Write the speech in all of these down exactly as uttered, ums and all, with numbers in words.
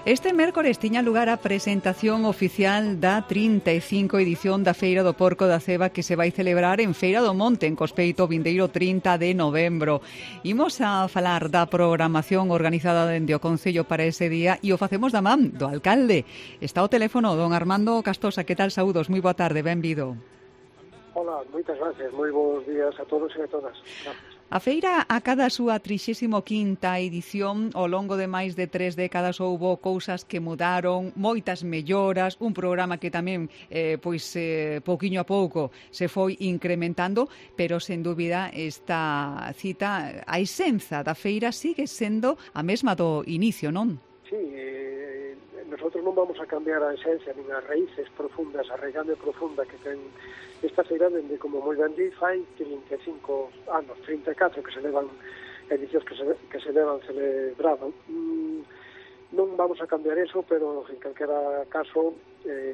Este mércores tiña lugar a presentación oficial da trinta e cinco edición da Feira do Porco da Ceba, que se vai celebrar en Feira do Monte, en Cospeito, vindeiro trinta de novembro. Imos a falar da programación organizada dende o Concello para ese día e o facemos da man do alcalde. Está ao teléfono don Armando Castosa. Que tal? Saúdos, moi boa tarde, benvido. Hola, moitas gracias, moi bons días a todos e a todas. Gracias. A feira acada a súa trixésima quinta edición. Ao longo de máis de tres décadas houbo cousas que mudaron, moitas melloras, un programa que tamén, eh, pois, eh, pouquiño a pouco se foi incrementando, pero, sen dúbida, esta cita, a esenza da feira sigue sendo a mesma do inicio, non? Sí, eh, nosotros non vamos a cambiar a esencia, nin as raíces profundas, a reigame profunda que ten esta feira dende, como moi ben di, fai trinta e cinco anos, trinta e catro que se levan edicións que se, que se levan celebrado. Mm, non vamos a cambiar eso, pero en calquera caso eh,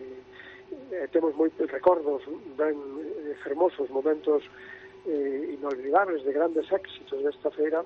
eh, temos moitos recordos ben eh, fermosos, momentos eh, inolvidables de grandes éxitos desta feira,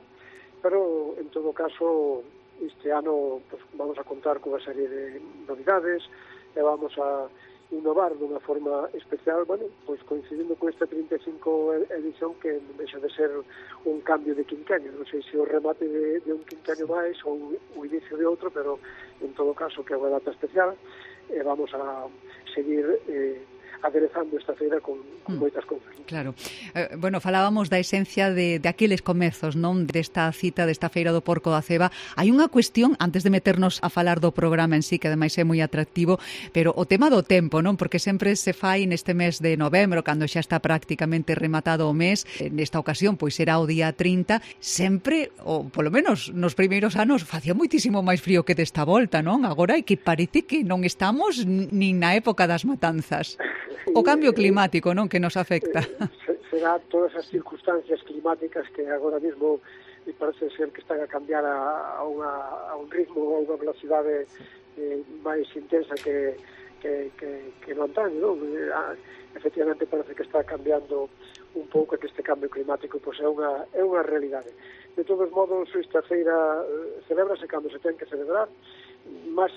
pero en todo caso este ano pues, vamos a contar cunha serie de novidades e vamos a innovar dunha forma especial, bueno, pois coincidindo con esta trinta e cinco edición que non deixa de ser un cambio de quinquenio, non sei se o remate de, de un quinquenio máis ou o inicio de outro, pero en todo caso que é unha data especial e vamos a seguir eh, aderezando esta feira con, con moitas cousas. Claro. Eh, bueno, falábamos da esencia de, de aqueles comezos, non? Desta cita, desta feira do Porco da Ceba. Hai unha cuestión, antes de meternos a falar do programa en sí, que ademais é moi atractivo, pero o tema do tempo, non? Porque sempre se fai neste mes de novembro, cando xa está prácticamente rematado o mes. Nesta ocasión, pois será o día trinta. Sempre, ou polo menos nos primeiros anos, facía moitísimo máis frío que desta volta, non? Agora é que parece que non estamos nin na época das matanzas. O cambio climático, non, que nos afecta. Será todas as circunstancias climáticas que agora mesmo me parece ser que están a cambiar a, a, unha, a un ritmo, a unha velocidade eh, máis intensa que, que, que, que non antaño, non? Efectivamente parece que está cambiando un pouco, que este cambio climático pois, é unha, é unha realidade. De todos modos, esta feira celebrase cando se ten que celebrar, máis,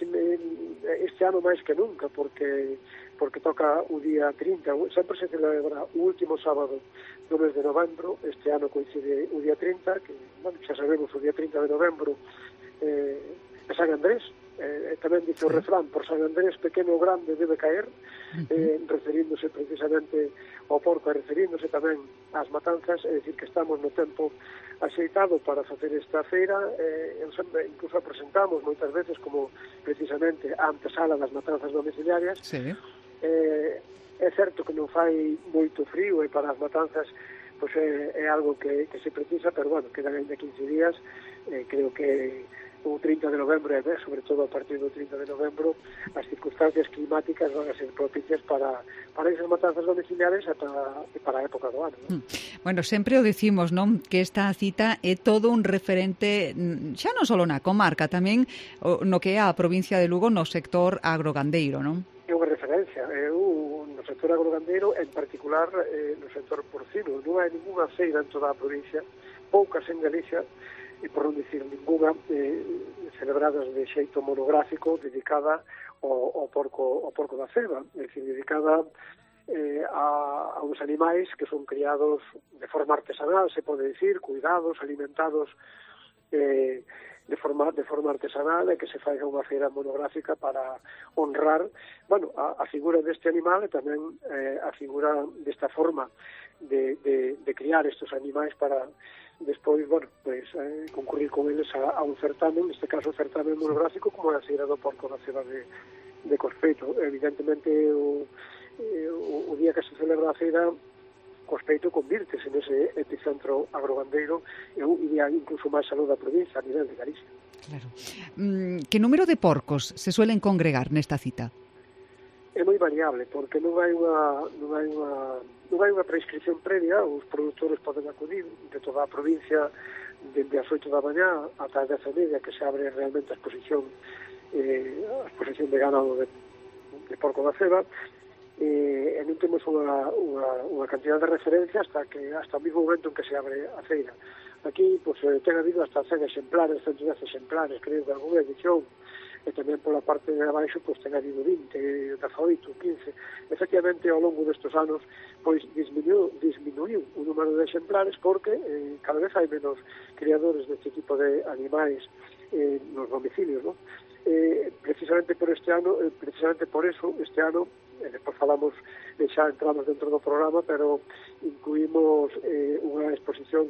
este ano máis que nunca, porque porque toca o día trinta, sempre se celebra o último sábado do mes de novembro. Este ano coincide o día trinta, que bueno, xa sabemos, o día trinta de novembro eh, é San Andrés, eh, tamén dice o refrán, por San Andrés pequeno ou grande debe caer, eh, referíndose precisamente ao porco e referíndose tamén ás matanzas, é dicir que estamos no tempo axeitado para facer esta feira. Eh, sempre, incluso presentamos moitas veces como precisamente a antesala das matanzas domiciliarias. Sí. Eh, é certo que non fai moito frío e para as matanzas pois é, é algo que, que se precisa, pero bueno, quedan ainda quince días. Eh, creo que o trinta de novembro e sobre todo a partir do trinta de novembro as circunstancias climáticas van a ser propicias para, para esas matanzas domiciliares e para, e para a época do ano, non? Bueno, sempre o dicimos, non? Que esta cita é todo un referente xa non só na comarca, tamén no que é a provincia de Lugo no sector agrogandeiro, non? É unha referencia. Eu, no sector agrogandeiro, en particular eh, no sector porcino, non hai ninguna feira en toda a provincia, poucas en Galicia, e por non dicir ninguna, eh, celebradas de xeito monográfico dedicada ao, ao, porco, ao porco da ceba, é dicir, dedicada eh, a, a uns animais que son criados de forma artesanal, se pode dicir, cuidados, alimentados eh, de forma de forma artesanal, e que se faiga unha feira monográfica para honrar, bueno, a, a figura deste animal e tamén eh, a figura desta forma de, de, de criar estes animais para despois, bueno, pues, eh, concurrir con eles a, a un certamen, neste caso certamen monográfico como a Feira do Porco da Ceba de, de Cospeito. Evidentemente o, o, o día que se celebra a feira, Cospeito convírtese nese epicentro agrogandeiro e eu iría incluso máis aló da provincia, a nivel de Galicia. Claro. Mm, que número de porcos se suelen congregar nesta cita? É moi variable, porque non hai unha non hai unha non hai unha prescripción previa. Os produtores poden acudir de toda a provincia desde as oito da mañá ata as dez e media, que se abre realmente a exposición eh, a exposición de ganado de, de porco da ceba. Eh, e non temos unha, unha, unha cantidad de referencia hasta que hasta o mismo momento en que se abre a feira. Aquí pues, ten habido hasta cen exemplares, ciento dez exemplares, creo que algunha edición, e tamén pola parte de abaixo pois ten habido vinte, dezaoito, quince. Efectivamente, ao longo destes anos pois disminuiu, disminuiu o número de exemplares porque eh, cada vez hai menos criadores deste tipo de animais eh, nos domicilios, non? Eh, precisamente por este ano, eh, precisamente por eso, este ano, eh, despois falamos, eh, xa entramos dentro do programa, pero incluímos eh, unha exposición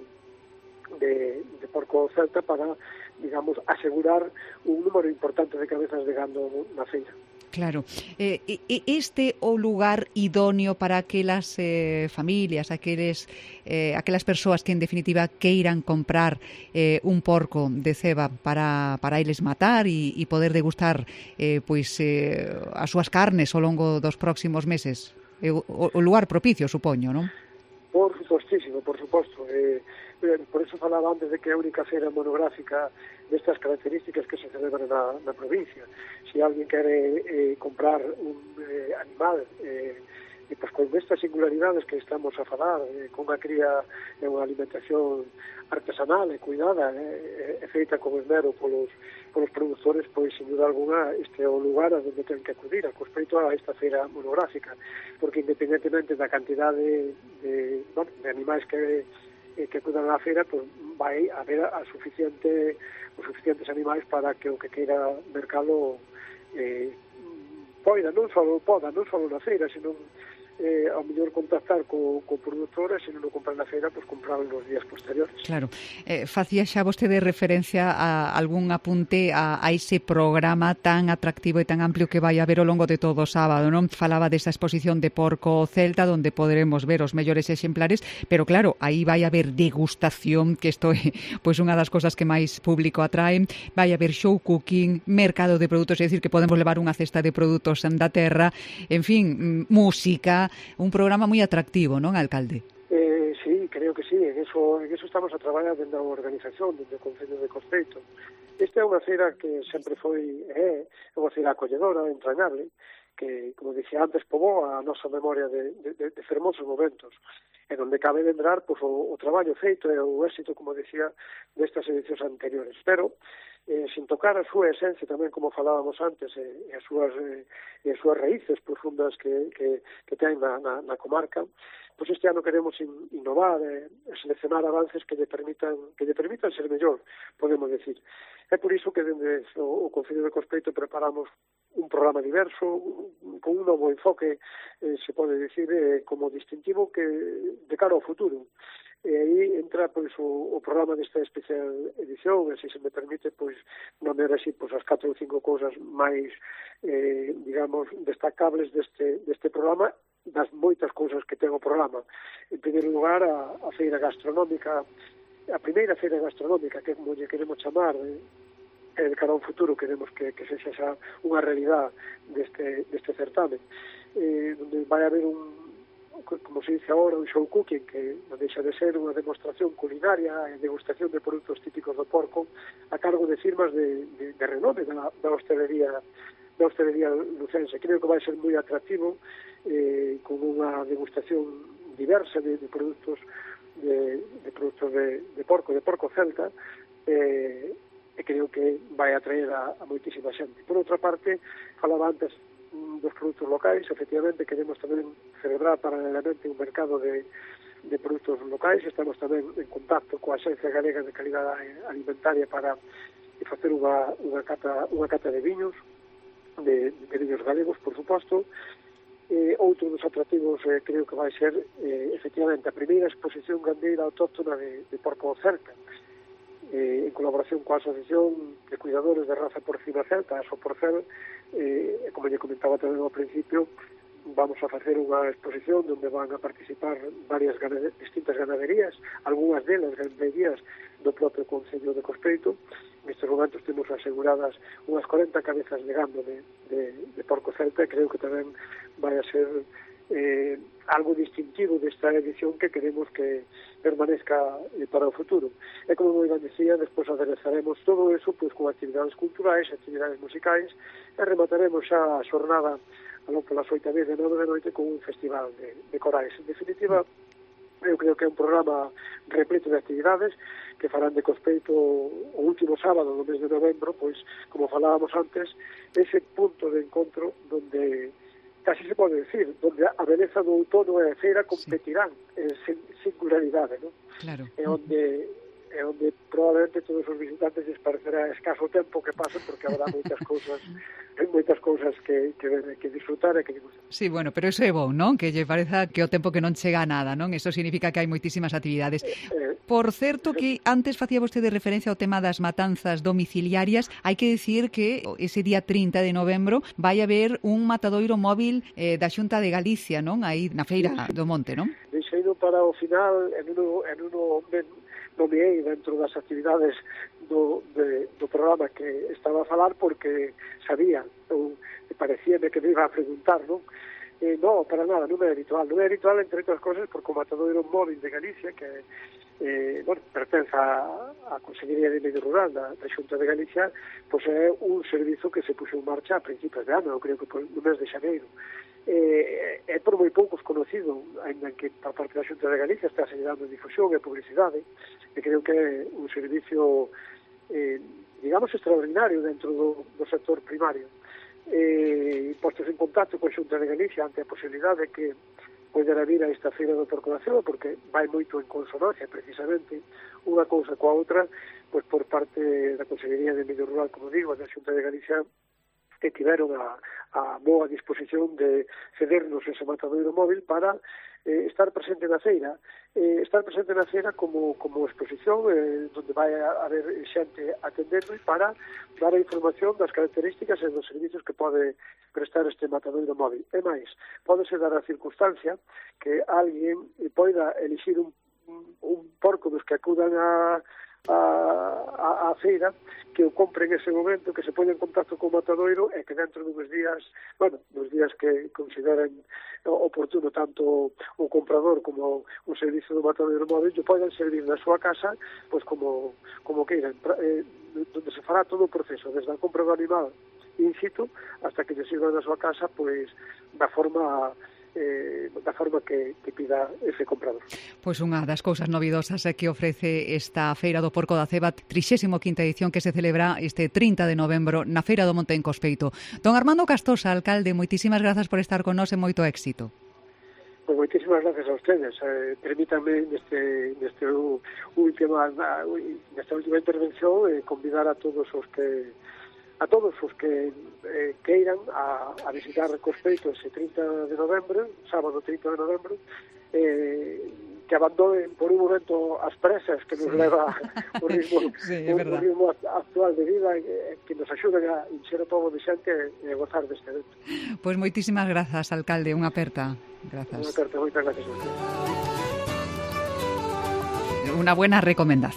de, de porco celta para, digamos, asegurar un número importante de cabezas de gando na feira. Claro. Eh, este o lugar idóneo para aquelas eh, familias, aqueles, eh, aquelas persoas que en definitiva queiran comprar eh, un porco de ceba para, para eles matar e, e poder degustar eh, pois, eh, as súas carnes ao longo dos próximos meses? Eh, o, o lugar propicio, supoño, non? Por supostísimo, por suposto. Eh, por eso falaba antes de que é a única feira monográfica destas características que se celebra na, na provincia. Se alguén quere eh, comprar un eh, animal eh, e pois con estas singularidades que estamos a falar, eh, con unha cría e unha alimentación artesanal e cuidada e, e feita con esmero polos, polos produtores, pois sin duda alguna este é o lugar a donde ten que acudir a respecto a esta feira monográfica, porque independentemente da cantidade de, bueno, de animais que que acudan á feira, pois vai haber a suficiente os suficientes animais para que o que queira mercalo eh, poida, non só poda, non só na feira, senón eh, ao mellor contactar co, co produtor e se non o compran na feira, pois comprarlo nos días posteriores. Claro. Eh, facía xa vostede referencia a algún apunte a, a ese programa tan atractivo e tan amplio que vai haber ao longo de todo o sábado, non? Falaba desa exposición de porco celta onde poderemos ver os mellores exemplares, pero claro, aí vai haber degustación, que isto é pois unha das cosas que máis público atraen, vai haber show cooking, mercado de produtos, é dicir, que podemos levar unha cesta de produtos da terra, en fin, música, un programa moi atractivo, non, alcalde? Eh, sí, creo que sí, en eso, en eso estamos a traballar dentro da organización, dentro do Concello de Cospeito. Esta é unha feira que sempre foi, é, é unha feira acolledora, entrañable, que, como dixía antes, poboou a nosa memoria de, de, de fermosos momentos, e onde cabe lembrar pois, o, o traballo feito e o éxito, como dicía, destas edicións anteriores. Pero, eh, sin tocar a súa esencia tamén, como falábamos antes, e, e, as, súas, eh, e as súas raíces profundas que, que, que ten na, na, na comarca, pois este ano queremos in, innovar e eh, seleccionar avances que lle permitan que lle permitan ser mellor, podemos decir. É por iso que dende o, o Concello de Cospeito preparamos un programa diverso, con un novo enfoque, eh, se pode dicir, eh, como distintivo que de cara ao futuro. E aí entra pois o, o programa desta especial edición, e se se me permite, pois nomear así pois as catro ou cinco cousas máis, eh, digamos, destacables deste, deste programa, das moitas cousas que ten o programa. En primeiro lugar, a, a feira gastronómica, a primeira feira gastronómica, que como lle queremos chamar, eh, e de cara ao futuro queremos que, que sexa xa unha realidade deste, deste certame, eh, onde vai haber un, como se dice agora, un show cooking que non deixa de ser unha demostración culinaria e degustación de produtos típicos do porco a cargo de firmas de, de, de renome da, da hostelería da hostelería lucense. Creo que vai ser moi atractivo, eh, con unha degustación diversa de, de produtos de, de produtos de, de porco, de porco celta, eh, e creo que vai atraer a, a moitísima xente. Por outra parte, falaba antes dos produtos locais, efectivamente queremos tamén celebrar paralelamente un mercado de, de produtos locais, estamos tamén en contacto coa Axencia Galega de Calidade Alimentaria para facer unha, unha, cata, unha cata de viños, de, de viños galegos, por suposto. Eh, outro dos atractivos eh, creo que vai ser eh, efectivamente a primeira exposición gandeira autóctona de, de porco celta, eh, en colaboración coa Asociación de Cuidadores de Raza Porcina Celta, a Soporcel, eh, como lle comentaba tamén ao principio, vamos a facer unha exposición onde van a participar varias ganade, distintas ganaderías, algunhas delas ganaderías do propio Concello de Cospeito. Nestes momentos temos aseguradas unhas corenta cabezas de gando de, de, de porco celta, e creo que tamén vai a ser eh, algo distintivo desta edición que queremos que permanezca eh, para o futuro. E como moi ben decía, despois aderezaremos todo eso pois, con actividades culturais, actividades musicais, e remataremos xa a xornada algo polas oito e media, nove da noite, con un festival de, de corais. En definitiva, eu creo que é un programa repleto de actividades que farán de Cospeito o último sábado do mes de novembro, pois, como falábamos antes, ese punto de encontro donde, casi se pode decir, donde a beleza do outono e a feira competirán sí. en singularidade, non? Claro. É onde é onde probablemente todos os visitantes les parecerá escaso o tempo que pasen, porque habrá moitas cousas moitas cousas que, que, que disfrutar e que disfrutar. Sí, bueno, pero eso é bom, non? Que lle pareza que o tempo que non chega a nada, non? Eso significa que hai moitísimas actividades. Eh, eh, Por certo, que antes facía vostede referencia ao tema das matanzas domiciliarias, hai que dicir que ese día trinta de novembro vai haber un matadoiro móvil eh, da Xunta de Galicia, non? Aí na Feira do Monte, non? Deixeino para o final en uno, en uno nomeei dentro das actividades do, de, do programa que estaba a falar, porque sabía, ou parecíame que me iba a preguntar, non? Eh, no, para nada, non é habitual. Non é habitual, entre outras cosas, porque o matadoiro móvil de Galicia, que eh, bueno, pertence a, a Consellería de Medio Rural da, da Xunta de Galicia, pois é un servizo que se puxo en marcha a principios de ano, eu creo que no mes de xaneiro. Eh, é por moi poucos conocido, ainda que por parte da Xunta de Galicia está se dando difusión e publicidade, e creo que é un servicio eh, digamos extraordinario dentro do, do sector primario. Eh, postos en contacto con a Xunta de Galicia ante a posibilidade de que poidera vir a esta feira do Porco da Ceba, porque vai moito en consonancia precisamente unha cousa coa outra, pois por parte da Consellería de Medio Rural, como digo, da Xunta de Galicia, que tiveron a, a boa disposición de cedernos ese matadoiro móvil para eh, estar presente na feira, eh, estar presente na feira como, como exposición eh, donde vai a haber xente atendendo e para dar a información das características e dos servicios que pode prestar este matadoiro móvil. E máis, pódese dar a circunstancia que alguén poida elixir un, un porco dos que acudan a A, a, a feira, que o compre en ese momento, que se pone en contacto con o matadoiro e que dentro dos días, bueno, dos días que consideren oportuno tanto o comprador como o servicio do matadoiro móvil, que poden servir na súa casa, pois como, como queiran, eh, donde se fará todo o proceso, desde a compra do animal in situ, hasta que lle sirva na súa casa, pois da forma Eh, da forma que, que pida ese comprador. Pois unha das cousas novidosas que ofrece esta Feira do Porco da Ceba, trixésima quinta edición, que se celebra este trinta de novembro na Feira do Monte en Cospeito. Don Armando Castosa, alcalde, moitísimas grazas por estar con nós e moito éxito. Pois moitísimas gracias a ustedes. Eh, permítanme neste, neste última, nesta última intervención eh, convidar a todos os que a todos os que eh, queiran a, a visitar Cospeito ese trinta de novembro, sábado trinta de novembro, eh, que abandonen por un momento as presas que nos sí. leva o ritmo, sí, o, o ritmo actual de vida, eh, que nos axuden a encher o pobo de xente e a gozar deste evento. Pois moitísimas grazas, alcalde, unha aperta. Grazas. Unha aperta, moitas gracias a usted. Unha buena recomendación.